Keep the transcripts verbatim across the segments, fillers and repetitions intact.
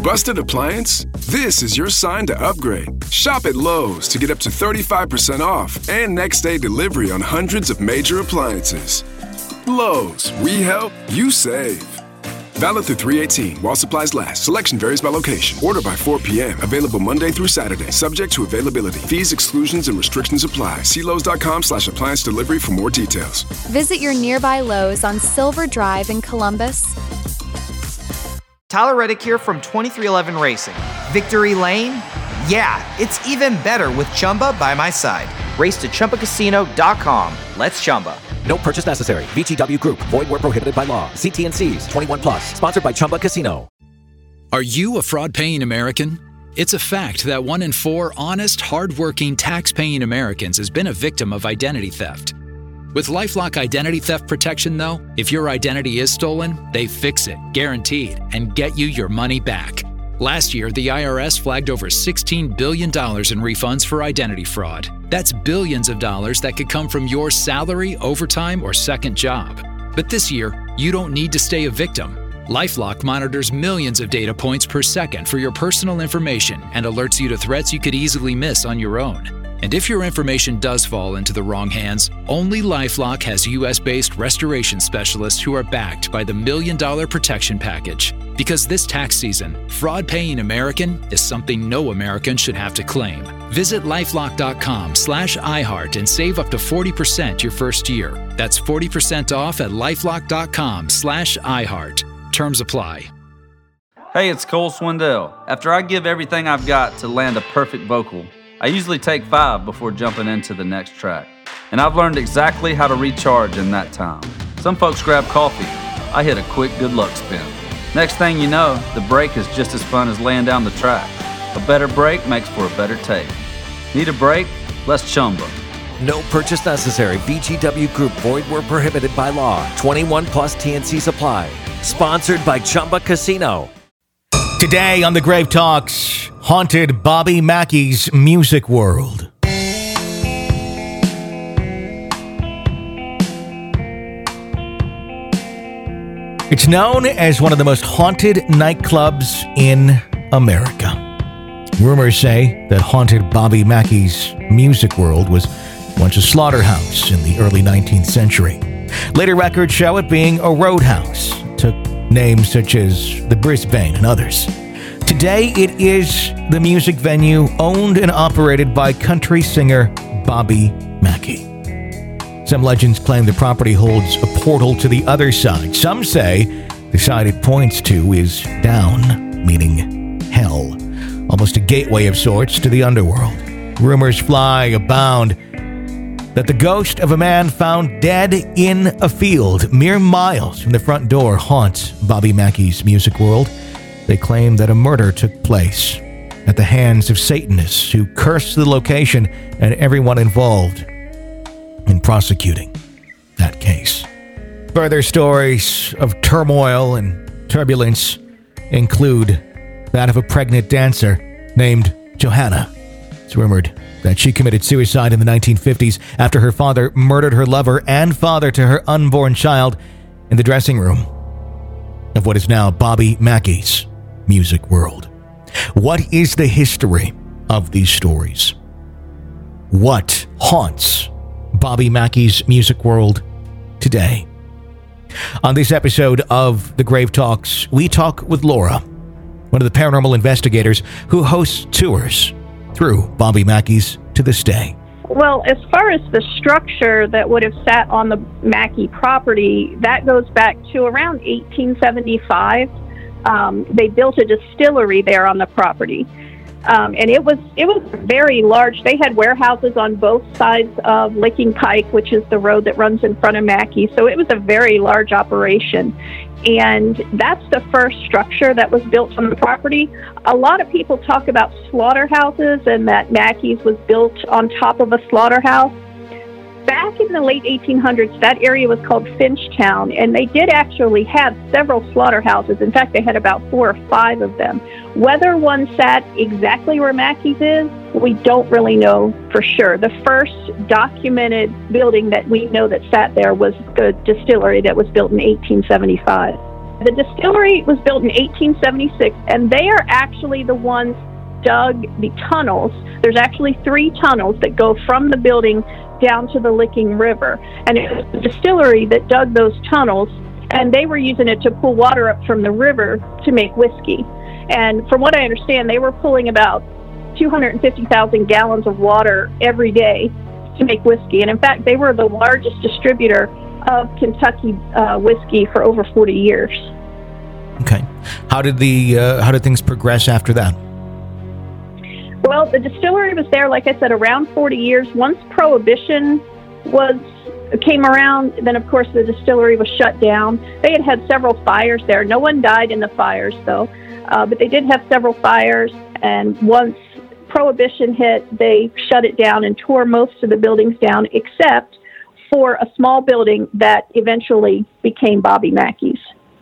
Busted appliance? This is your sign to upgrade. Shop at Lowe's to get up to thirty-five percent off and next day delivery on hundreds of major appliances. Lowe's, we help, you save. Valid through three eighteen while supplies last. Selection varies by location. Order by four p.m. Available Monday through Saturday. Subject to availability. Fees, exclusions, and restrictions apply. See Lowe's.com slash appliance delivery for more details. Visit your nearby Lowe's on Silver Drive in Columbus. Tyler Reddick here from twenty-three eleven Racing. Victory Lane? Yeah, it's even better with Chumba by my side. Race to Chumba Casino dot com. Let's Chumba. No purchase necessary. V G W Group. Void where prohibited by law. See T and C's. twenty-one plus. Sponsored by Chumba Casino. Are you a fraud-paying American? It's a fact that one in four honest, hard-working, tax-paying Americans has been a victim of identity theft. With LifeLock Identity Theft Protection, though, if your identity is stolen, they fix it, guaranteed, and get you your money back. Last year, the I R S flagged over sixteen billion dollars in refunds for identity fraud. That's billions of dollars that could come from your salary, overtime, or second job. But this year, you don't need to stay a victim. LifeLock monitors millions of data points per second for your personal information and alerts you to threats you could easily miss on your own. And if your information does fall into the wrong hands, only LifeLock has U S-based restoration specialists who are backed by the Million Dollar Protection Package. Because this tax season, fraud-paying American is something no American should have to claim. Visit LifeLock.com slash iHeart and save up to forty percent your first year. That's forty percent off at LifeLock.com slash iHeart. Terms apply. Hey, it's Cole Swindell. After I give everything I've got to land a perfect vocal, I usually take five before jumping into the next track. And I've learned exactly how to recharge in that time. Some folks grab coffee. I hit a quick good luck spin. Next thing you know, the break is just as fun as laying down the track. A better break makes for a better take. Need a break? Let's chumba. No purchase necessary. V G W Group. Void where prohibited by law. twenty-one plus T and C's apply. Sponsored by Chumba Casino. Today on The Grave Talks, haunted Bobby Mackey's Music World. It's known as one of the most haunted nightclubs in America. Rumors say that haunted Bobby Mackey's Music World was once a slaughterhouse in the early nineteenth century. Later records show it being a roadhouse. It took names such as the Brisbane and others. Today, it is the music venue owned and operated by country singer Bobby Mackey. Some legends claim the property holds a portal to the other side. Some say the side it points to is down, meaning hell, almost a gateway of sorts to the underworld. Rumors fly abound that the ghost of a man found dead in a field mere miles from the front door haunts Bobby Mackey's Music World. They claim that a murder took place at the hands of Satanists who cursed the location and everyone involved in prosecuting that case. Further stories of turmoil and turbulence include that of a pregnant dancer named Johanna. It's rumored that she committed suicide in the nineteen fifties after her father murdered her lover and father to her unborn child in the dressing room of what is now Bobby Mackey's Music World. What is the history of these stories? What haunts Bobby Mackey's Music World today? On this episode of The Grave Talks, we talk with Laura, one of the paranormal investigators who hosts tours through Bobby Mackey's to this day. Well, as far as the structure that would have sat on the Mackey property, that goes back to around eighteen seventy-five. Um, they built a distillery there on the property. Um, and it was it was very large. They had warehouses on both sides of Licking Pike, which is the road that runs in front of Mackey. So it was a very large operation. And that's the first structure that was built on the property. A lot of people talk about slaughterhouses and that Mackey's was built on top of a slaughterhouse. Back in the late eighteen hundreds, that area was called Finchtown, and they did actually have several slaughterhouses. In fact, they had about four or five of them. Whether one sat exactly where Mackey's is, we don't really know for sure. The first documented building that we know that sat there was the distillery that was built in eighteen seventy-five. The distillery was built in eighteen seventy-six, and they are actually the ones dug the tunnels. There's actually three tunnels that go from the building down to the Licking River, and it was the distillery that dug those tunnels, and they were using it to pull water up from the river to make whiskey. And from what I understand, they were pulling about two hundred fifty thousand gallons of water every day to make whiskey. And in fact, they were the largest distributor of Kentucky uh, whiskey for over forty years. Okay. How did the uh, how did things progress after that? Well, the distillery was there, like I said, around forty years. Once Prohibition was came around, then of course the distillery was shut down. They had had several fires there. No one died in the fires, though, uh, but they did have several fires. And once Prohibition hit, they shut it down and tore most of the buildings down, except for a small building that eventually became Bobby Mackey's.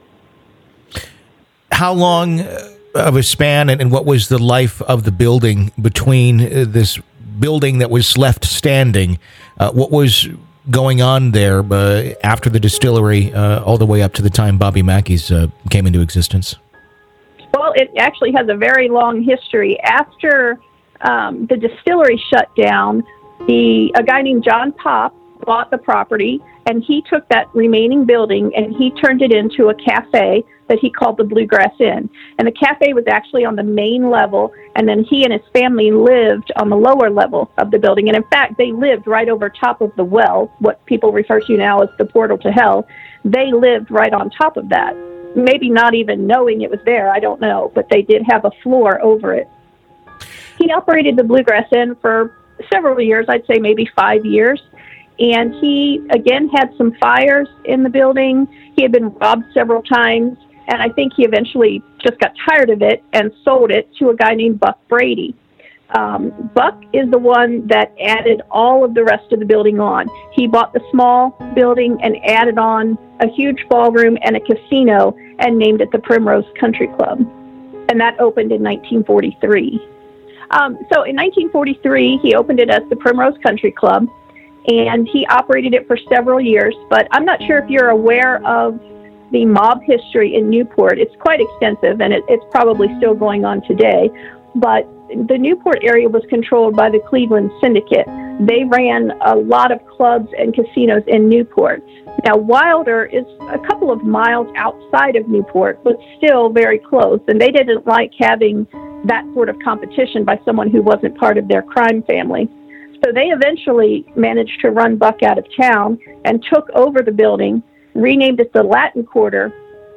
How long of a span, and, and what was the life of the building between uh, this building that was left standing? Uh, what was going on there uh, after the distillery, uh, all the way up to the time Bobby Mackey's uh, came into existence? Well, it actually has a very long history. After um, the distillery shut down, the a guy named John Pop bought the property, and he took that remaining building and he turned it into a cafe that he called the Bluegrass Inn. And the cafe was actually on the main level, and then he and his family lived on the lower level of the building. And in fact, they lived right over top of the well, what people refer to now as the portal to hell. They lived right on top of that. Maybe not even knowing it was there, I don't know, but they did have a floor over it. He operated the Bluegrass Inn for several years, I'd say maybe five years. And he, again, had some fires in the building. He had been robbed several times. And I think he eventually just got tired of it and sold it to a guy named Buck Brady. Um, Buck is the one that added all of the rest of the building on. He bought the small building and added on a huge ballroom and a casino and named it the Primrose Country Club. And that opened in nineteen forty-three. Um, so in nineteen forty-three, he opened it as the Primrose Country Club, and he operated it for several years. But I'm not sure if you're aware of the mob history in Newport. It's quite extensive, and it, it's probably still going on today. But the Newport area was controlled by the Cleveland Syndicate. They ran a lot of clubs and casinos in Newport. Now, Wilder is a couple of miles outside of Newport, but still very close, and they didn't like having that sort of competition by someone who wasn't part of their crime family. So they eventually managed to run Buck out of town and took over the building, renamed it the Latin Quarter,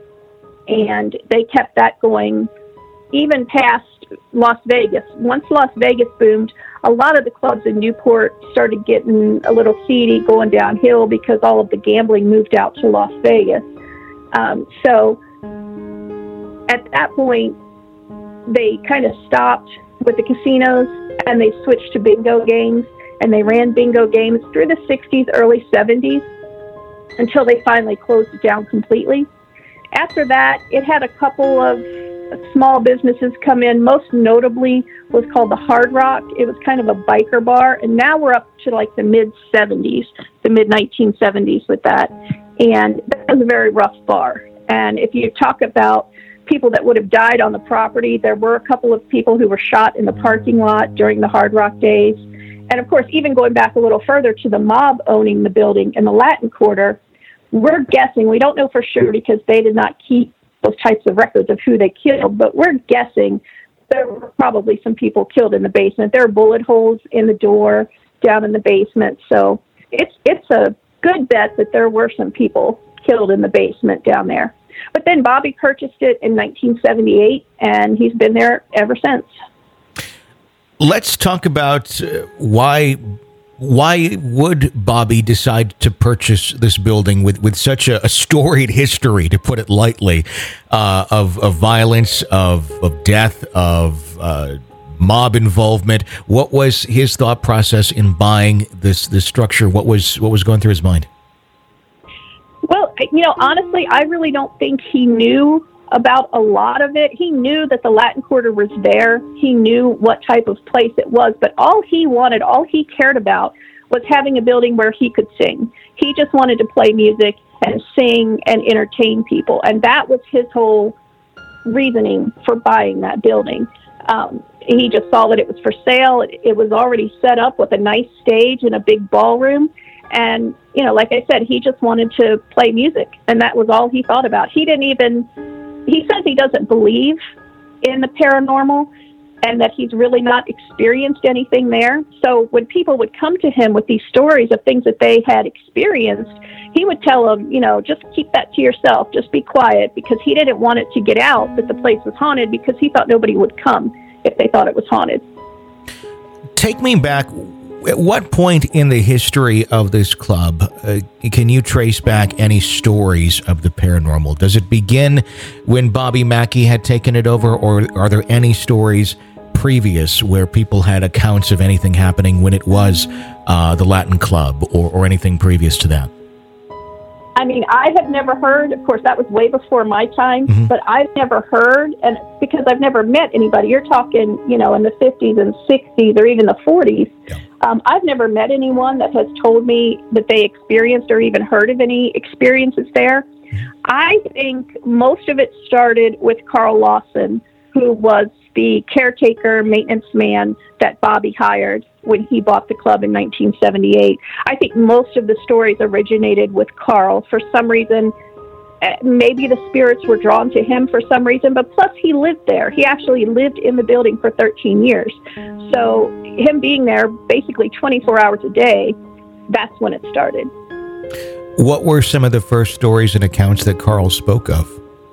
and they kept that going even past Las Vegas. Once Las Vegas boomed, a lot of the clubs in Newport started getting a little seedy, going downhill because all of the gambling moved out to Las Vegas. Um, so at that point, they kind of stopped with the casinos and they switched to bingo games, and they ran bingo games through the sixties, early seventies, until they finally closed it down completely. After that, it had a couple of small businesses come in. Most notably was called the Hard Rock. It was kind of a biker bar, and now we're up to like the mid-seventies, the mid-nineteen seventies with that. And that was a very rough bar. And if you talk about people that would have died on the property, there were a couple of people who were shot in the parking lot during the Hard Rock days. And of course, even going back a little further to the mob owning the building in the Latin Quarter, we're guessing, we don't know for sure because they did not keep those types of records of who they killed, but we're guessing there were probably some people killed in the basement. There are bullet holes in the door down in the basement. So it's it's a good bet that there were some people killed in the basement down there. But then Bobby purchased it in nineteen seventy-eight, and he's been there ever since. Let's talk about uh, why why would Bobby decide to purchase this building with, with such a, a storied history, to put it lightly, uh, of, of violence, of, of death, of uh, mob involvement? What was his thought process in buying this this structure? What was what was going through his mind? Well, you know, honestly, I really don't think he knew about a lot of it. He knew that the Latin Quarter was there. He knew what type of place it was, but all he wanted, all he cared about was having a building where he could sing. He just wanted to play music and sing and entertain people. And that was his whole reasoning for buying that building. Um, he just saw that it was for sale. It, it was already set up with a nice stage and a big ballroom. And, you know, like I said, he just wanted to play music. And that was all he thought about. He didn't even, he says he doesn't believe in the paranormal and that he's really not experienced anything there. So when people would come to him with these stories of things that they had experienced, he would tell them, you know, just keep that to yourself, just be quiet, because he didn't want it to get out that the place was haunted, because he thought nobody would come if they thought it was haunted. Take me back. At what point in the history of this club uh, can you trace back any stories of the paranormal? Does it begin when Bobby Mackey had taken it over, or are there any stories previous where people had accounts of anything happening when it was uh, the Latin Club, or, or anything previous to that? I mean, I have never heard, of course, that was way before my time, mm-hmm. but I've never heard, and because I've never met anybody, you're talking, you know, in the fifties and sixties or even the forties, yeah. um, I've never met anyone that has told me that they experienced or even heard of any experiences there. Mm-hmm. I think most of it started with Carl Lawson, who was the caretaker, maintenance man that Bobby hired when he bought the club in nineteen seventy-eight. I think most of the stories originated with Carl. For some reason, maybe the spirits were drawn to him for some reason, but plus he lived there. He actually lived in the building for thirteen years. So him being there basically twenty-four hours a day, that's when it started. What were some of the first stories and accounts that Carl spoke of?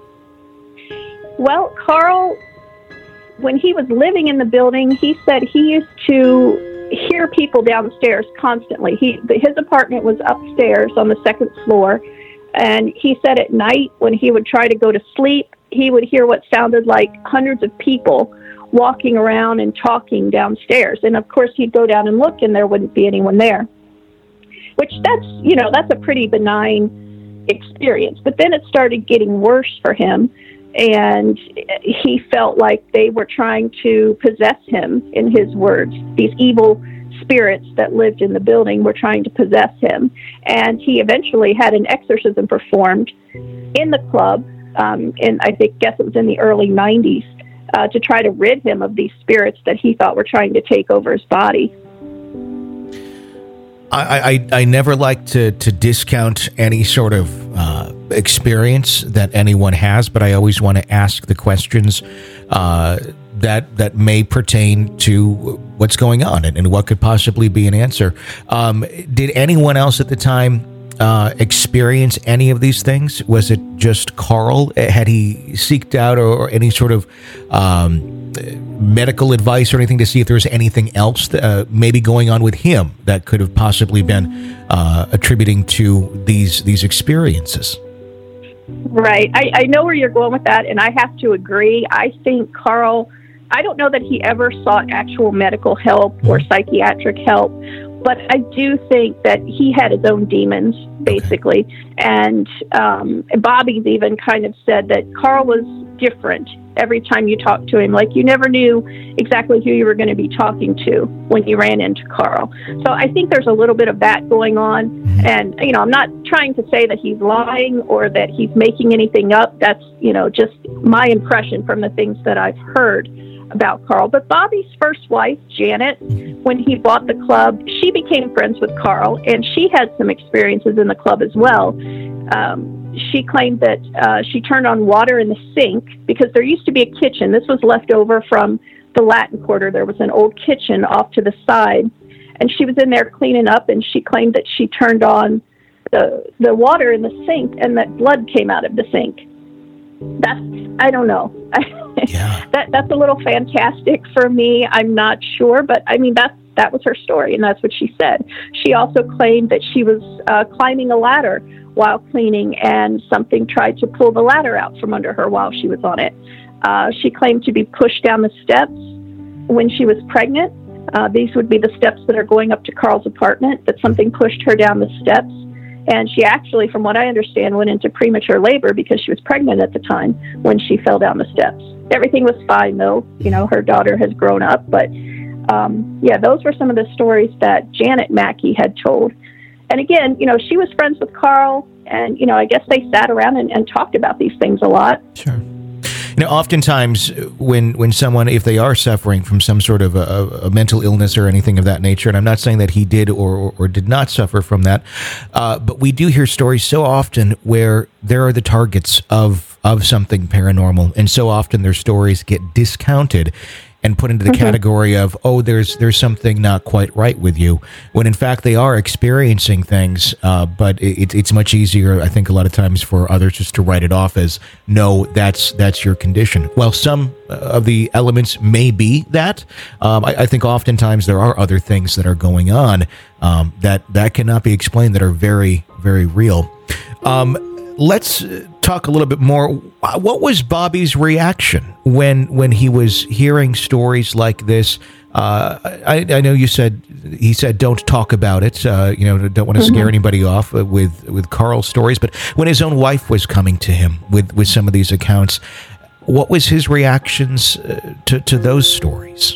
Well, Carl, when he was living in the building, he said he used to hear people downstairs constantly. He, his apartment was upstairs on the second floor, and he said at night when he would try to go to sleep, he would hear what sounded like hundreds of people walking around and talking downstairs. And of course, he'd go down and look, and there wouldn't be anyone there, which that's, you know, that's a pretty benign experience. But then it started getting worse for him, and he felt like they were trying to possess him, in his words. These evil spirits that lived in the building were trying to possess him. And he eventually had an exorcism performed in the club, um, and I think, guess it was in the early nineties, uh, to try to rid him of these spirits that he thought were trying to take over his body. I, I, I never like to, to discount any sort of uh, experience that anyone has, but I always want to ask the questions uh, that that may pertain to what's going on and, and what could possibly be an answer. Um, did anyone else at the time uh, experience any of these things? Was it just Carl? Had he seeked out or, or any sort of um, medical advice or anything to see if there's anything else that, uh, maybe going on with him that could have possibly been uh, attributing to these these experiences? Right. I, I know where you're going with that, and I have to agree. I think Carl, I don't know that he ever sought actual medical help or psychiatric help, but I do think that he had his own demons, basically. Okay. And um, Bobby's even kind of said that Carl was different every time you talked to him. Like, you never knew exactly who you were going to be talking to when you ran into Carl. So I think there's a little bit of that going on. And, you know, I'm not trying to say that he's lying or that he's making anything up. That's, you know, just my impression from the things that I've heard about Carl. But Bobby's first wife, Janet, when he bought the club, she became friends with Carl, and she had some experiences in the club as well. Um, she claimed that uh, she turned on water in the sink because there used to be a kitchen. This was left over from the Latin Quarter. There was an old kitchen off to the side, and she was in there cleaning up, and she claimed that she turned on the the water in the sink, and that blood came out of the sink. That's, I don't know. Yeah. that that's a little fantastic for me. I'm not sure, but I mean, that's, that was her story, and that's what she said. She also claimed that she was uh, climbing a ladder while cleaning, and something tried to pull the ladder out from under her while she was on it. Uh, she claimed to be pushed down the steps when she was pregnant. Uh, these would be the steps that are going up to Carl's apartment, that something pushed her down the steps. And she actually, from what I understand, went into premature labor because she was pregnant at the time when she fell down the steps. Everything was fine, though. You know, her daughter has grown up, but um, yeah, those were some of the stories that Janet Mackey had told. And again, you know, she was friends with Carl, and, you know, I guess they sat around and, and talked about these things a lot. Sure. You know, oftentimes when when someone, if they are suffering from some sort of a, a mental illness or anything of that nature, and I'm not saying that he did or, or, or did not suffer from that, uh, but we do hear stories so often where there are the targets of, of something paranormal, and so often their stories get discounted and put into the mm-hmm. category of, oh, there's there's something not quite right with you, when in fact they are experiencing things, uh, but it, it's much easier, I think, a lot of times for others just to write it off as, no, that's that's your condition. Well, some of the elements may be that. Um, I, I think oftentimes there are other things that are going on um, that, that cannot be explained, that are very, very real. Um, let's talk a little bit more. What was Bobby's reaction when when he was hearing stories like this? Uh, I, I know you said he said don't talk about it. Uh, you know, don't want to mm-hmm. scare anybody off with with Carl's stories. But when his own wife was coming to him with with some of these accounts, what was his reactions uh, to to those stories?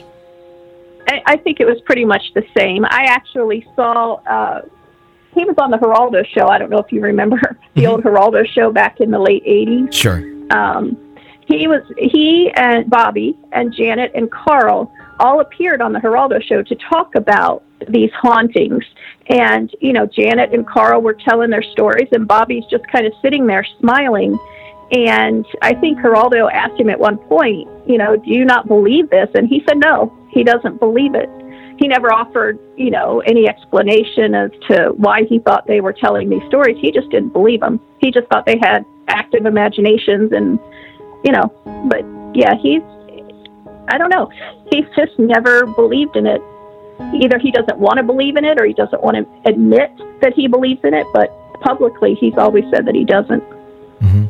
I, I think it was pretty much the same. I actually saw. Uh, He was on the Geraldo show. I don't know if you remember the mm-hmm. old Geraldo show back in the late eighties. Sure. Um, he was he and Bobby and Janet and Carl all appeared on the Geraldo show to talk about these hauntings. And, you know, Janet and Carl were telling their stories, and Bobby's just kind of sitting there smiling. And I think Geraldo asked him at one point, you know, do you not believe this? And he said no, he doesn't believe it. He never offered, you know, any explanation as to why he thought they were telling these stories. He just didn't believe them. He just thought they had active imaginations and, you know, but yeah, he's, I don't know. He's just never believed in it. Either he doesn't want to believe in it or he doesn't want to admit that he believes in it, but publicly he's always said that he doesn't. Mm-hmm.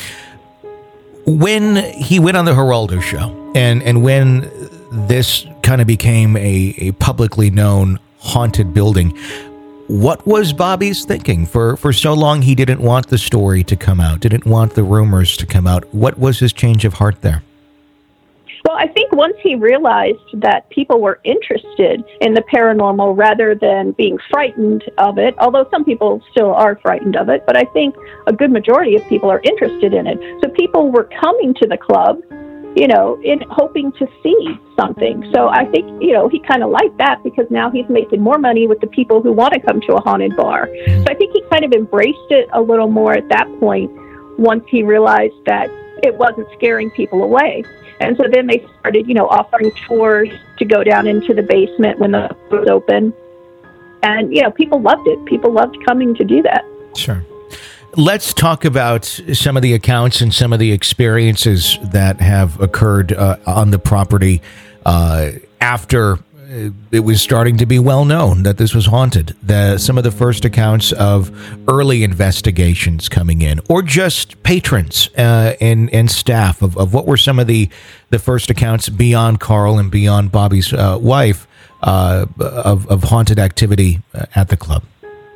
When he went on the Geraldo show and, and when this kind of became a, a publicly known haunted building, what was Bobby's thinking? For, for so long, he didn't want the story to come out, didn't want the rumors to come out. What was his change of heart there? Well, I think once he realized that people were interested in the paranormal rather than being frightened of it, although some people still are frightened of it, but I think a good majority of people are interested in it. So people were coming to the club, you know, in hoping to see something. So I think, you know, he kind of liked that because now he's making more money with the people who want to come to a haunted bar. So I think he kind of embraced it a little more at that point once he realized that it wasn't scaring people away. And so then they started, you know, offering tours to go down into the basement when the door was open. And, you know, people loved it. People loved coming to do that. Sure. Let's talk about some of the accounts and some of the experiences that have occurred uh, on the property uh, after it was starting to be well known that this was haunted. The, some of the first accounts of early investigations coming in, or just patrons uh, and, and staff of, of what were some of the, the first accounts beyond Carl and beyond Bobby's uh, wife uh, of, of haunted activity at the club.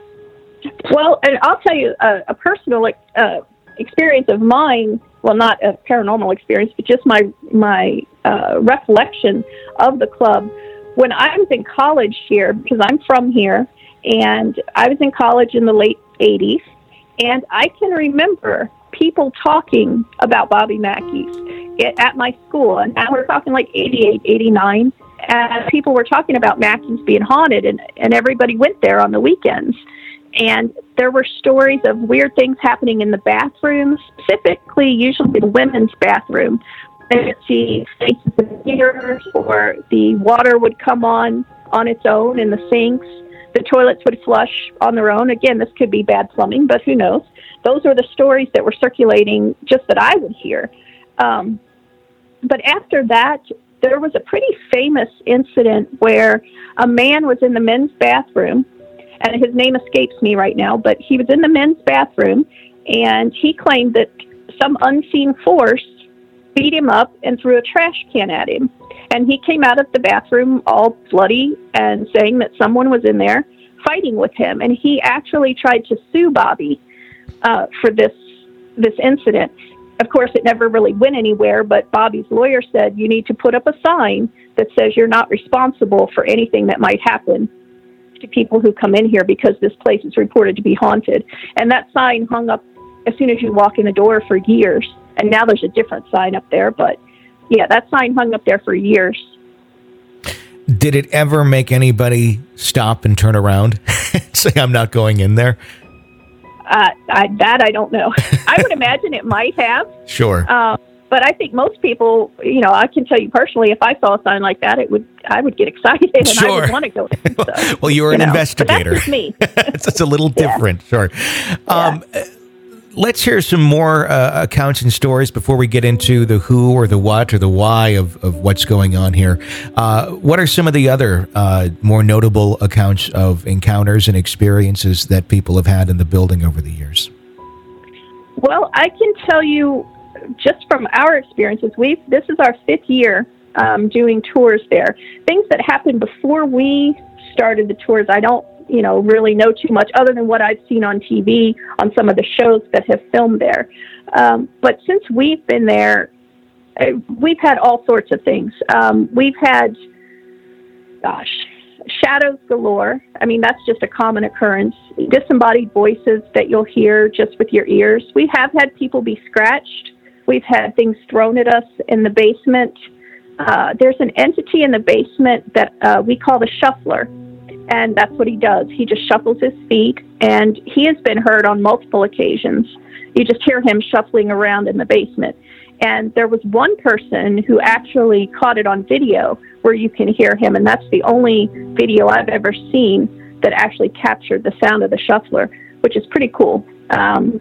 Well, and I'll tell you a, a personal uh, experience of mine. Well, not a paranormal experience, but just my my uh, recollection of the club. When I was in college here, because I'm from here, and I was in college in the late eighties, and I can remember people talking about Bobby Mackey's at my school, and now we're talking like eighty-eight, eighty-nine, and people were talking about Mackey's being haunted, and, and everybody went there on the weekends. And there were stories of weird things happening in the bathrooms, specifically usually the women's bathroom. They would see faces in mirrors, or the water would come on on its own in the sinks. The toilets would flush on their own. Again, this could be bad plumbing, but who knows? Those are the stories that were circulating just that I would hear. Um, but after that, there was a pretty famous incident where a man was in the men's bathroom, and his name escapes me right now, but he was in the men's bathroom, and he claimed that some unseen force beat him up and threw a trash can at him. And he came out of the bathroom all bloody and saying that someone was in there fighting with him. And he actually tried to sue Bobby uh, for this this incident. Of course, it never really went anywhere, but Bobby's lawyer said, you need to put up a sign that says you're not responsible for anything that might happen to people who come in here because this place is reported to be haunted. And that sign hung up as soon as you walk in the door for years. And now there's a different sign up there, but yeah, that sign hung up there for years. Did it ever make anybody stop and turn around and say, I'm not going in there? Uh, I, that I don't know. I would imagine it might have. Sure. Um, but I think most people, you know, I can tell you personally, if I saw a sign like that, it would, I would get excited and Sure. I would want to go in. So, well, you're an you know. investigator. But that's just me. it's, it's a little different. Yeah. Sure. Um, yeah. Let's hear some more uh, accounts and stories before we get into the who or the what or the why of, of what's going on here. Uh, what are some of the other uh, more notable accounts of encounters and experiences that people have had in the building over the years? Well, I can tell you just from our experiences, we've, this is our fifth year um, doing tours there. Things that happened before we started the tours, I don't you know, really know too much other than what I've seen on T V on some of the shows that have filmed there. Um, but since we've been there, we've had all sorts of things. Um, we've had, gosh, shadows galore. I mean, that's just a common occurrence. Disembodied voices that you'll hear just with your ears. We have had people be scratched. We've had things thrown at us in the basement. Uh, there's an entity in the basement that uh, we call the shuffler. And that's what he does. He just shuffles his feet, and he has been heard on multiple occasions. You just hear him shuffling around in the basement. And there was one person who actually caught it on video where you can hear him, and that's the only video I've ever seen that actually captured the sound of the shuffler, which is pretty cool. Um,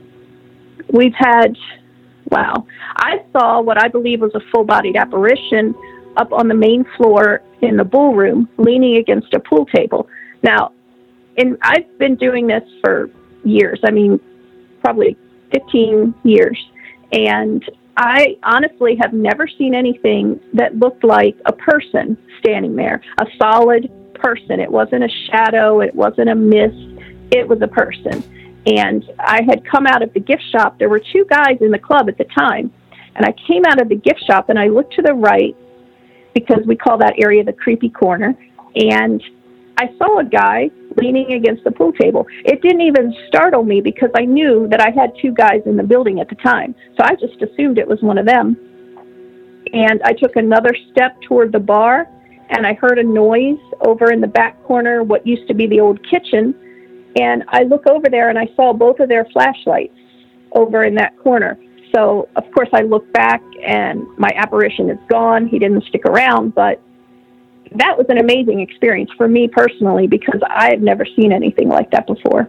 we've had, wow, I saw what I believe was a full-bodied apparition up on the main floor in the ballroom, leaning against a pool table. Now, and I've been doing this for years. I mean, probably fifteen years. And I honestly have never seen anything that looked like a person standing there, a solid person. It wasn't a shadow. It wasn't a mist. It was a person. And I had come out of the gift shop. There were two guys in the club at the time. And I came out of the gift shop and I looked to the right, because we call that area the creepy corner, and I saw a guy leaning against the pool table. It didn't even startle me because I knew that I had two guys in the building at the time, so I just assumed it was one of them. And I took another step toward the bar, and I heard a noise over in the back corner, what used to be the old kitchen, and I look over there and I saw both of their flashlights over in that corner. So, of course, I look back, and my apparition is gone. He didn't stick around, but that was an amazing experience for me personally because I had never seen anything like that before.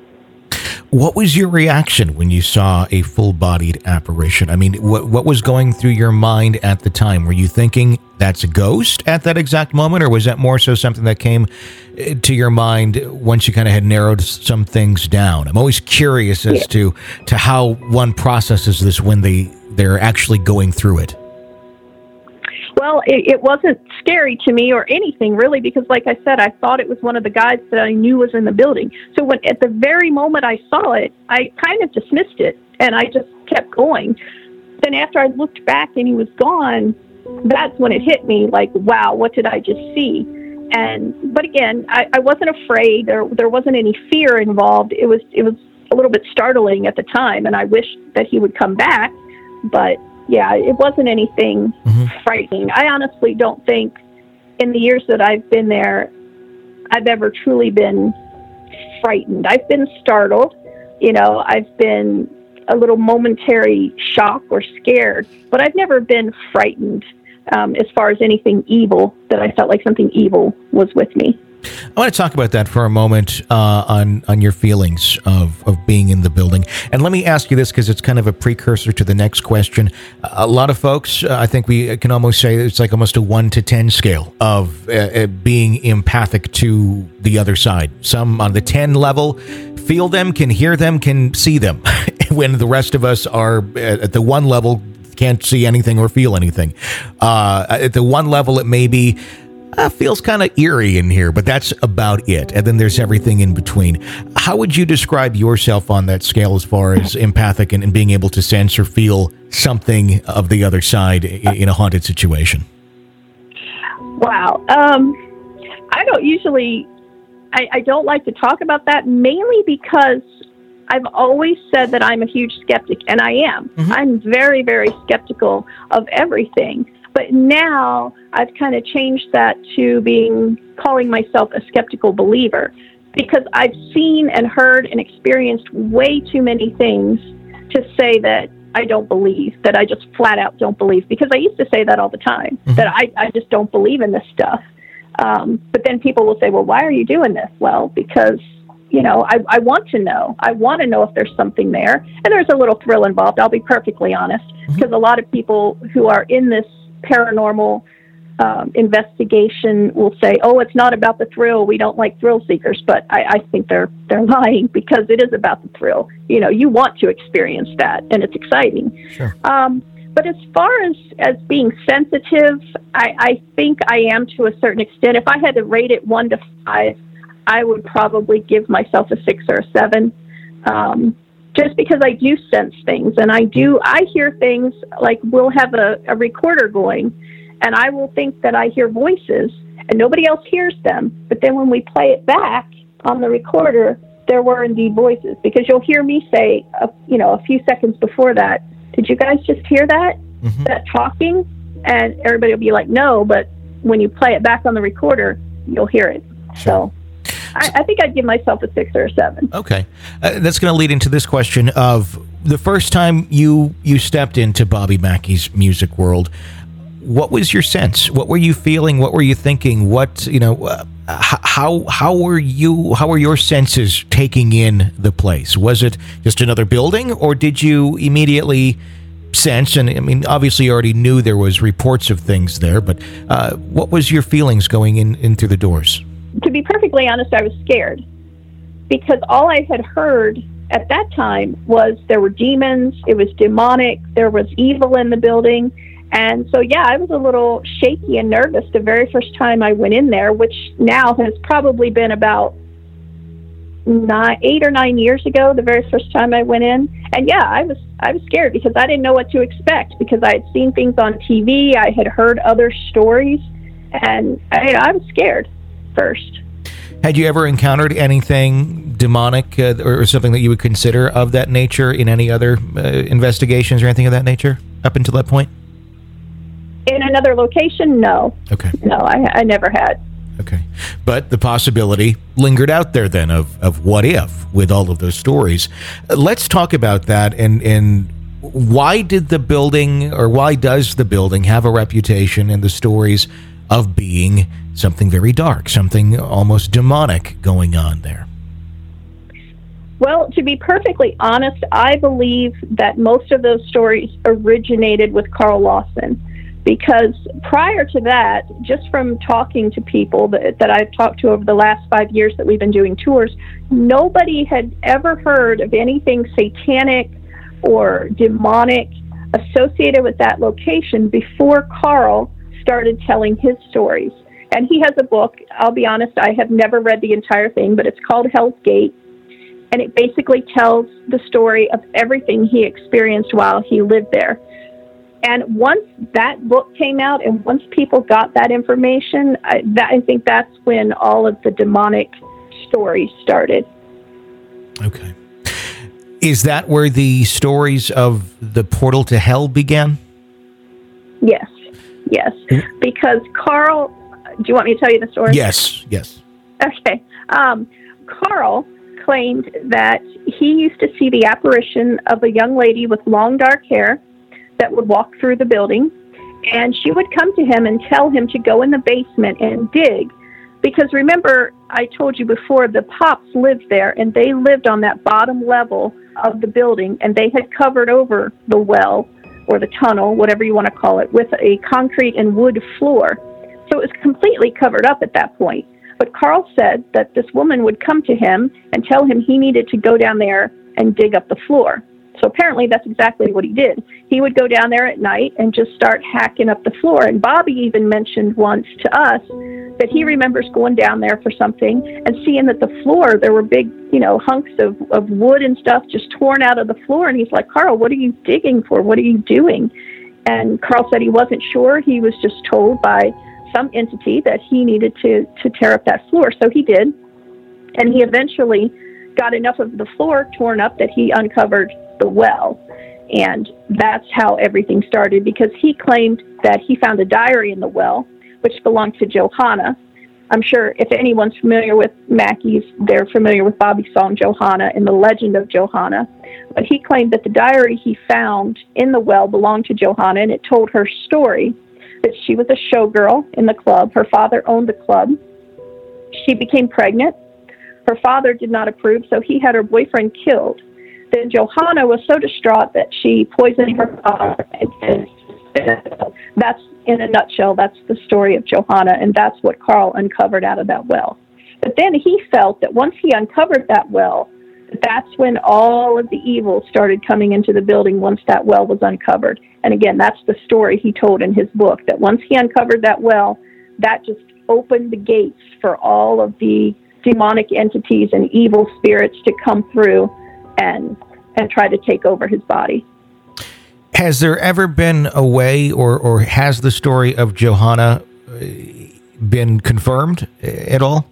What was your reaction when you saw a full-bodied apparition? I mean, what what was going through your mind at the time? Were you thinking that's a ghost at that exact moment, or was that more so something that came to your mind once you kind of had narrowed some things down? I'm always curious as yeah. to to how one processes this when they they're actually going through it. Well, it, it wasn't scary to me or anything really because, like I said, I thought it was one of the guys that I knew was in the building. So when at the very moment I saw it, I kind of dismissed it and I just kept going. Then after I looked back and he was gone, that's when it hit me like, wow, what did I just see? And but again, I, I wasn't afraid. There there wasn't any fear involved. It was it was a little bit startling at the time, and I wished that he would come back, but. Yeah, it wasn't anything mm-hmm. frightening. I honestly don't think in the years that I've been there, I've ever truly been frightened. I've been startled. You know, I've been a little momentary shock or scared, but I've never been frightened um, as far as anything evil, that I felt like something evil was with me. I want to talk about that for a moment uh, on on your feelings of, of being in the building. And let me ask you this because it's kind of a precursor to the next question. A lot of folks, uh, I think we can almost say it's like almost a one to ten scale of uh, uh, being empathic to the other side. Some on the ten level feel them, can hear them, can see them, when the rest of us are at the one level, can't see anything or feel anything. Uh, at the one level, it may be Uh, feels kind of eerie in here, but that's about it. And then there's everything in between. How would you describe yourself on that scale as far as empathic and, and being able to sense or feel something of the other side in, in a haunted situation? Wow. Um, I don't usually, I, I don't like to talk about that, mainly because I've always said that I'm a huge skeptic, and I am. Mm-hmm. I'm very, very skeptical of everything. But now I've kind of changed that to being, calling myself a skeptical believer, because I've seen and heard and experienced way too many things to say that I don't believe, that I just flat out don't believe, because I used to say that all the time, mm-hmm. that I, I just don't believe in this stuff. Um, but then people will say, well, why are you doing this? Well, because, you know, I, I want to know. I want to know if there's something there. And there's a little thrill involved, I'll be perfectly honest, mm-hmm. because a lot of people who are in this paranormal um, investigation will say, oh, it's not about the thrill. We don't like thrill seekers. But I, I think they're they're lying, because it is about the thrill. You know, you want to experience that, and it's exciting. Sure. Um, but as far as, as being sensitive, I, I think I am to a certain extent. If I had to rate it one to five, I would probably give myself a six or a seven. Um, just because I do sense things, and I do, I hear things, like we'll have a, a recorder going, and I will think that I hear voices, and nobody else hears them. But then when we play it back on the recorder, there were indeed voices, because you'll hear me say, uh, you know, a few seconds before that, did you guys just hear that, mm-hmm. that talking? And everybody will be like, no, but when you play it back on the recorder, you'll hear it. Sure. So I, I think I'd give myself a six or a seven. Okay. Uh, that's going to lead into this question of the first time you, you stepped into Bobby Mackey's music world. What was your sense? What were you feeling? What were you thinking? What, you know, uh, how, how were you, how were your senses taking in the place? Was it just another building, or did you immediately sense, and I mean, obviously you already knew there was reports of things there, but uh, what was your feelings going in, in through the doors? To be perfectly honest, I was scared, because all I had heard at that time was there were demons, it was demonic, there was evil in the building. And so, yeah, I was a little shaky and nervous the very first time I went in there, which now has probably been about nine, eight or nine years ago, the very first time I went in. And yeah, I was I was scared, because I didn't know what to expect, because I had seen things on T V, I had heard other stories, and I, I was scared first. Had you ever encountered anything demonic uh, or something that you would consider of that nature in any other uh, investigations or anything of that nature up until that point? In another location, no. Okay. No, I, I never had. Okay. But the possibility lingered out there then of, of what if with all of those stories. Uh, let's talk about that, and, and why did the building, or why does the building have a reputation in the stories of being something very dark, something almost demonic going on there? Well, to be perfectly honest, I believe that most of those stories originated with Carl Lawson. Because prior to that, just from talking to people that, that I've talked to over the last five years that we've been doing tours, nobody had ever heard of anything satanic or demonic associated with that location before Carl started telling his stories. And he has a book. I'll be honest, I have never read the entire thing, but it's called Hell's Gate. And it basically tells the story of everything he experienced while he lived there. And once that book came out, and once people got that information, I, that, I think that's when all of the demonic stories started. Okay. Is that where the stories of the portal to hell began? Yes. Yes. Because Carl, do you want me to tell you the story? Yes. Yes. Okay. Um, Carl claimed that he used to see the apparition of a young lady with long dark hair that would walk through the building, and she would come to him and tell him to go in the basement and dig. Because remember, I told you before, the Pops lived there, and they lived on that bottom level of the building, and they had covered over the well, or the tunnel, whatever you want to call it, with a concrete and wood floor. So it was completely covered up at that point. But Carl said that this woman would come to him and tell him he needed to go down there and dig up the floor. So apparently that's exactly what he did. He would go down there at night and just start hacking up the floor. And Bobby even mentioned once to us that he remembers going down there for something and seeing that the floor, there were big, you know, hunks of, of wood and stuff just torn out of the floor. And he's like, Carl, what are you digging for? What are you doing? And Carl said he wasn't sure. He was just told by some entity that he needed to, to tear up that floor. So he did. And he eventually got enough of the floor torn up that he uncovered the well. And that's how everything started, because he claimed that he found a diary in the well, which belonged to Johanna. I'm sure if anyone's familiar with Mackey's, they're familiar with Bobby's song Johanna and the legend of Johanna. But he claimed that the diary he found in the well belonged to Johanna, and it told her story, that she was a showgirl in the club. Her father owned the club. She became pregnant. Her father did not approve, so he had her boyfriend killed. Then Johanna was so distraught that she poisoned her father. That's, in a nutshell, that's the story of Johanna, and that's what Carl uncovered out of that well. But then he felt that once he uncovered that well, that's when all of the evil started coming into the building once that well was uncovered. And again, that's the story he told in his book, that once he uncovered that well, that just opened the gates for all of the demonic entities and evil spirits to come through and and try to take over his body. Has there ever been a way, or, or has the story of Johanna been confirmed at all?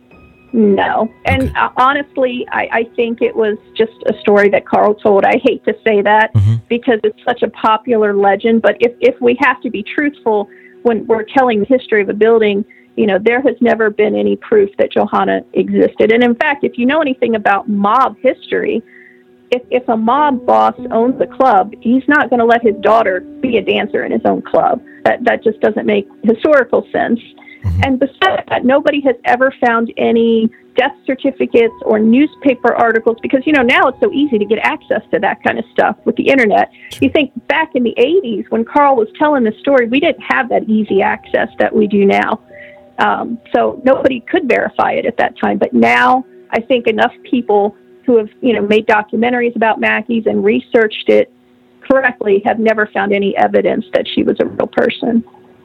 No. And okay. uh, honestly, I, I think it was just a story that Carl told. I hate to say that mm-hmm. because it's such a popular legend, but if, if we have to be truthful when we're telling the history of a building, you know, there has never been any proof that Johanna existed. And in fact, if you know anything about mob history, if, if a mob boss owns a club, he's not going to let his daughter be a dancer in his own club. That that just doesn't make historical sense. Mm-hmm. And besides that, nobody has ever found any death certificates or newspaper articles, because, you know, now it's so easy to get access to that kind of stuff with the internet. You think back in the eighties when Carl was telling the story, we didn't have that easy access that we do now. Um, so nobody could verify it at that time. But now I think enough people who have, you know, made documentaries about Mackey's and researched it correctly have never found any evidence that she was a real person.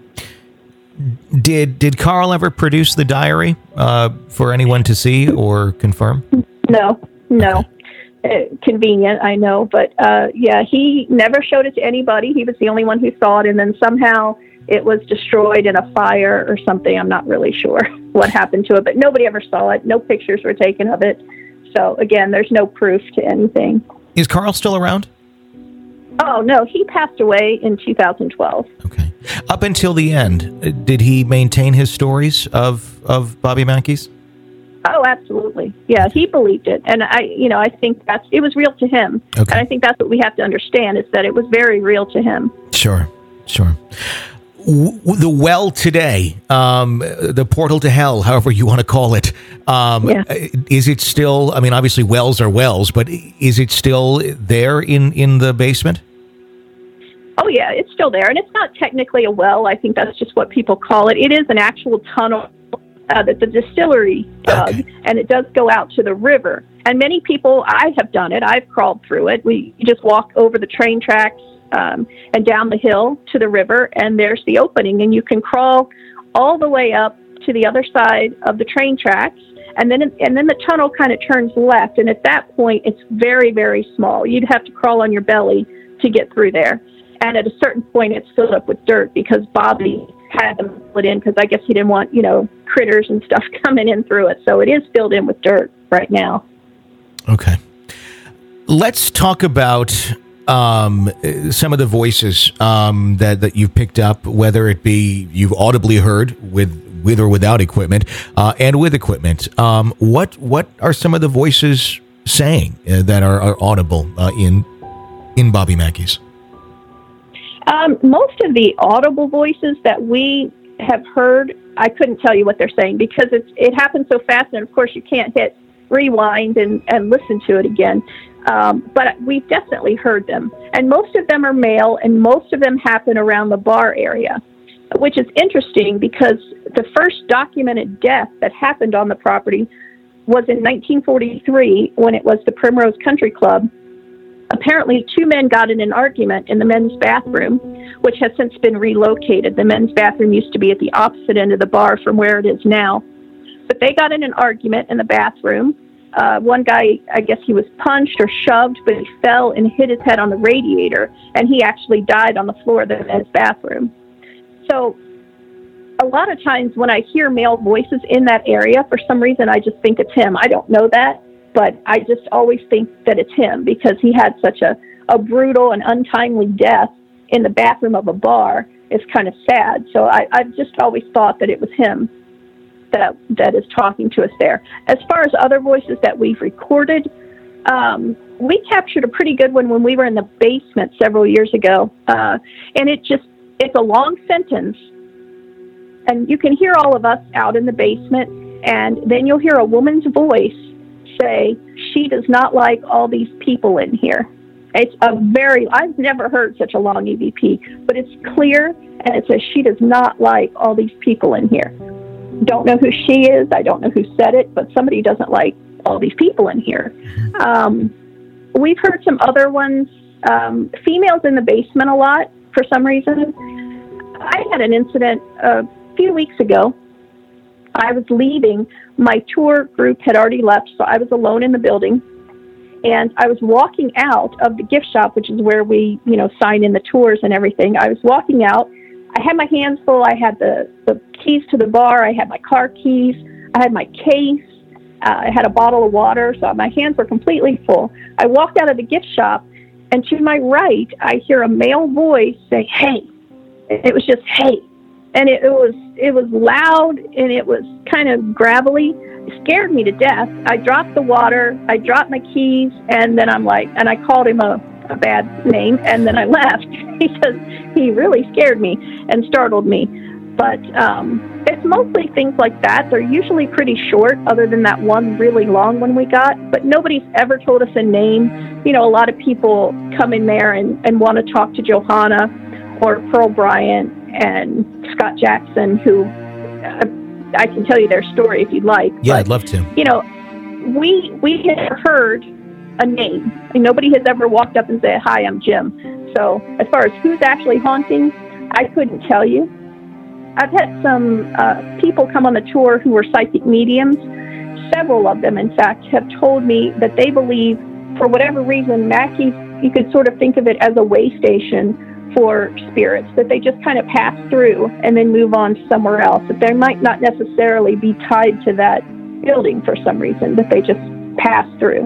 Did did Carl ever produce the diary uh, for anyone to see or confirm? No, no. Okay. Uh, convenient, I know. But, uh, yeah, he never showed it to anybody. He was the only one who saw it, and then somehow it was destroyed in a fire or something. I'm not really sure what happened to it, but nobody ever saw it. No pictures were taken of it. So, again, there's no proof to anything. Is Carl still around? Oh, no, he passed away in two thousand twelve. Okay. Up until the end, did he maintain his stories of, of Bobby Mackey's? Oh, absolutely. Yeah, he believed it. And I, you know, I think that's, it was real to him. Okay. And I think that's what we have to understand, is that it was very real to him. Sure, sure. W- the well today, um, the portal to hell, however you want to call it, um, yeah. is it still, I mean, obviously wells are wells, but is it still there in, in the basement? Oh, yeah, it's still there. And it's not technically a well. I think that's just what people call it. It is an actual tunnel uh, that the distillery dug, okay. and it does go out to the river. And many people, I have done it. I've crawled through it. We you just walk over the train tracks um, and down the hill to the river, and there's the opening. And you can crawl all the way up to the other side of the train tracks. And then and then the tunnel kind of turns left. And at that point, it's very, very small. You'd have to crawl on your belly to get through there. And at a certain point, it's filled up with dirt because Bobby had them put in because I guess he didn't want, you know, critters and stuff coming in through it. So it is filled in with dirt right now. Okay. Let's talk about um, some of the voices um, that, that you've picked up, whether it be you've audibly heard with with or without equipment, uh, and with equipment. Um, what what are some of the voices saying uh, that are, are audible uh, in in Bobby Mackey's? Um, most of the audible voices that we have heard, I couldn't tell you what they're saying because it's, it happens so fast, and of course you can't hit rewind and, and listen to it again. Um, but we've definitely heard them. And most of them are male, and most of them happen around the bar area, which is interesting because the first documented death that happened on the property was in nineteen forty-three when it was the Primrose Country Club. Apparently, two men got in an argument in the men's bathroom, which has since been relocated. The men's bathroom used to be at the opposite end of the bar from where it is now. But they got in an argument in the bathroom. Uh, one guy, I guess he was punched or shoved, but he fell and hit his head on the radiator, and he actually died on the floor of the men's bathroom. So a lot of times when I hear male voices in that area, for some reason, I just think it's him. I don't know that, but I just always think that it's him because he had such a, a brutal and untimely death in the bathroom of a bar. It's kind of sad. So I, I've just always thought that it was him that that is talking to us there. As far as other voices that we've recorded, um, we captured a pretty good one when we were in the basement several years ago. Uh, and it just, it's a long sentence. And you can hear all of us out in the basement. And then you'll hear a woman's voice say, she does not like all these people in here. It's a very, I've never heard such a long E V P, but it's clear, and it says she does not like all these people in here. Don't know who she is. I don't know who said it, but somebody doesn't like all these people in here. Um, we've heard some other ones, um, females in the basement a lot for some reason. I had an incident a few weeks ago. I was leaving. My tour group had already left, so I was alone in the building. And I was walking out of the gift shop, which is where we, you know, sign in the tours and everything. I was walking out. I had my hands full. I had the, the keys to the bar. I had my car keys. I had my case. Uh, I had a bottle of water. So my hands were completely full. I walked out of the gift shop, and to my right, I hear a male voice say, "Hey." It was just, "Hey." And it, it was it was loud, and it was kind of gravelly. It scared me to death. I dropped the water, I dropped my keys, and then I'm like, and I called him a, a bad name, and then I left because he really scared me and startled me. But um, it's mostly things like that. They're usually pretty short, other than that one really long one we got. But nobody's ever told us a name. You know, a lot of people come in there and, and want to talk to Johanna or Pearl Bryant and Scott Jackson, who uh, I can tell you their story if you'd like. Yeah, but, I'd love to. You know, we we have heard a name, and nobody has ever walked up and said, "Hi, I'm Jim." So as far as who's actually haunting, I couldn't tell you. I've had some uh, people come on the tour who were psychic mediums. Several of them, in fact, have told me that they believe, for whatever reason, Mackey's, you could sort of think of it as a way station for spirits, that they just kind of pass through and then move on somewhere else, that they might not necessarily be tied to that building for some reason, that they just pass through.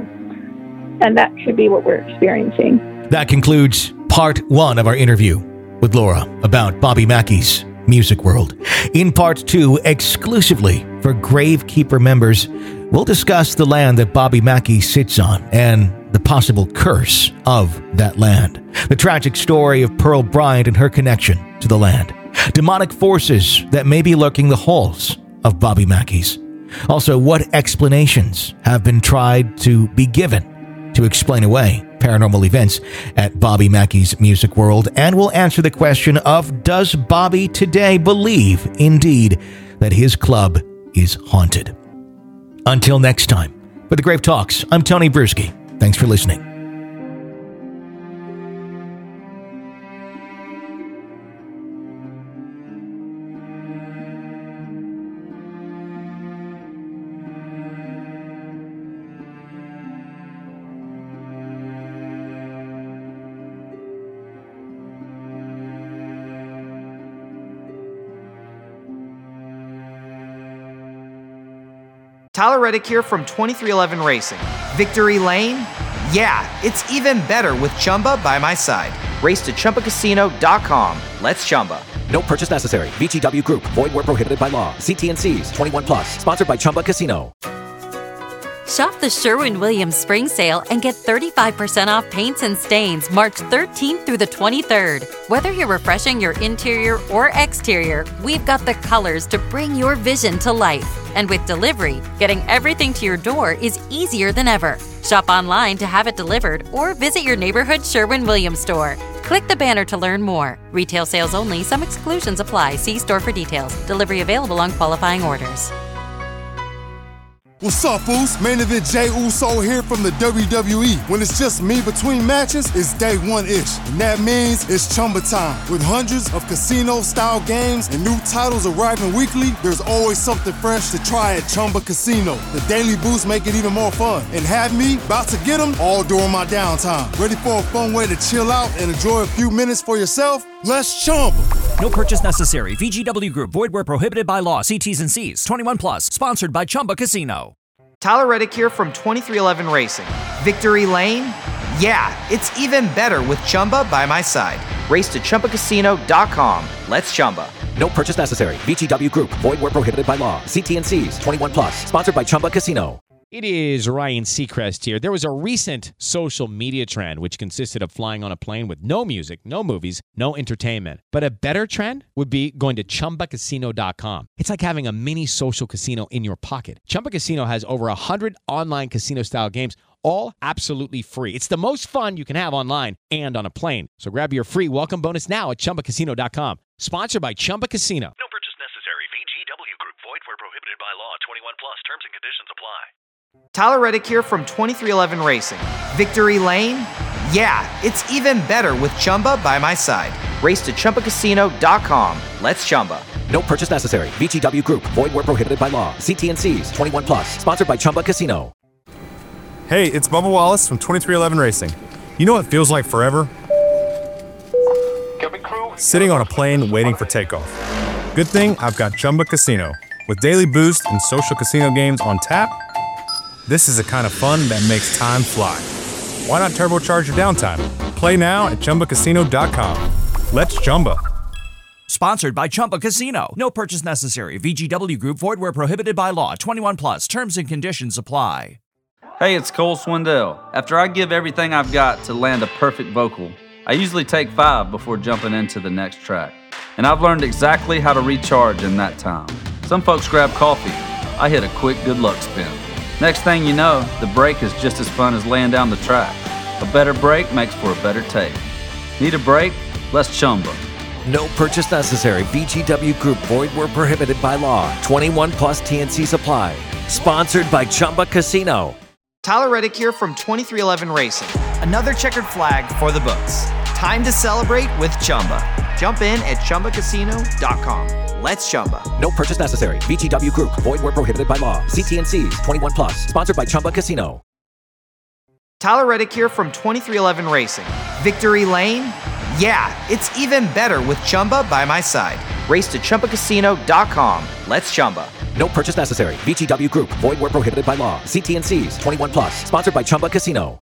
And that could be what we're experiencing. That concludes part one of our interview with Laura about Bobby Mackey's Music World. In part two, exclusively for Gravekeeper members, we'll discuss the land that Bobby Mackey sits on and the possible curse of that land, the tragic story of Pearl Bryant and her connection to the land, demonic forces that may be lurking the halls of Bobby Mackey's. Also, what explanations have been tried to be given to explain away paranormal events at Bobby Mackey's Music World, and we'll answer the question of, does Bobby today believe, indeed, that his club is haunted? Until next time, for the Grave Talks, I'm Tony Bruschi. Thanks for listening. Tyler Reddick here from twenty-three eleven Racing. Victory Lane? Yeah, it's even better with Chumba by my side. Race to Chumba Casino dot com. Let's Chumba. No purchase necessary. V G W Group. Void where prohibited by law. See T and C's. twenty-one plus. Sponsored by Chumba Casino. Shop the Sherwin-Williams Spring Sale and get thirty-five percent off paints and stains March thirteenth through the twenty-third. Whether you're refreshing your interior or exterior, we've got the colors to bring your vision to life. And with delivery, getting everything to your door is easier than ever. Shop online to have it delivered or visit your neighborhood Sherwin-Williams store. Click the banner to learn more. Retail sales only. Some exclusions apply. See store for details. Delivery available on qualifying orders. What's up, fools? Main event Jey Uso here from the W W E. When it's just me between matches, it's day one-ish. And that means it's Chumba time. With hundreds of casino-style games and new titles arriving weekly, there's always something fresh to try at Chumba Casino. The daily boosts make it even more fun. And have me about to get them all during my downtime. Ready for a fun way to chill out and enjoy a few minutes for yourself? Let's Chumba. No purchase necessary. V G W Group. Void where prohibited by law. See T's and C's. twenty-one plus. Sponsored by Chumba Casino. Tyler Reddick here from twenty-three eleven Racing. Victory Lane? Yeah, it's even better with Chumba by my side. Race to Chumba Casino dot com. Let's Chumba. No purchase necessary. V G W Group. Void where prohibited by law. See T and C's. twenty-one plus. Sponsored by Chumba Casino. It is Ryan Seacrest here. There was a recent social media trend which consisted of flying on a plane with no music, no movies, no entertainment. But a better trend would be going to Chumba Casino dot com. It's like having a mini social casino in your pocket. Chumba Casino has over one hundred online casino-style games, all absolutely free. It's the most fun you can have online and on a plane. So grab your free welcome bonus now at Chumba Casino dot com. Sponsored by Chumba Casino. No purchase necessary. V G W Group. Void where prohibited by law. twenty-one plus. Terms and conditions apply. Tyler Reddick here from twenty-three eleven Racing. Victory Lane? Yeah, it's even better with Chumba by my side. Race to Chumba Casino dot com. Let's Chumba. No purchase necessary. V G W Group. Void where prohibited by law. See T and C's. twenty-one plus. Sponsored by Chumba Casino. Hey, it's Bubba Wallace from twenty-three eleven Racing. You know what feels like forever? Sitting on a plane waiting for takeoff. Good thing I've got Chumba Casino. With daily boost and social casino games on tap, this is the kind of fun that makes time fly. Why not turbocharge your downtime? Play now at Chumba Casino dot com. Let's Chumba. Sponsored by Chumba Casino. No purchase necessary. V G W Group. Void where prohibited by law. twenty-one plus. Terms and conditions apply. Hey, it's Cole Swindell. After I give everything I've got to land a perfect vocal, I usually take five before jumping into the next track. And I've learned exactly how to recharge in that time. Some folks grab coffee. I hit a quick good luck spin. Next thing you know, the break is just as fun as laying down the track. A better break makes for a better take. Need a break? Let's Chumba. No purchase necessary. V G W Group. Void where prohibited by law. twenty-one plus T and C's apply. Sponsored by Chumba Casino. Tyler Reddick here from twenty-three eleven Racing. Another checkered flag for the books. Time to celebrate with Chumba. Jump in at Chumba Casino dot com. Let's Chumba. No purchase necessary. V G W Group. Void where prohibited by law. See T and C's. twenty-one plus. Sponsored by Chumba Casino. Tyler Reddick here from twenty-three eleven Racing. Victory Lane? Yeah, it's even better with Chumba by my side. Race to Chumba Casino dot com. Let's Chumba. No purchase necessary. V G W Group. Void where prohibited by law. See T and C's. twenty-one plus. Sponsored by Chumba Casino.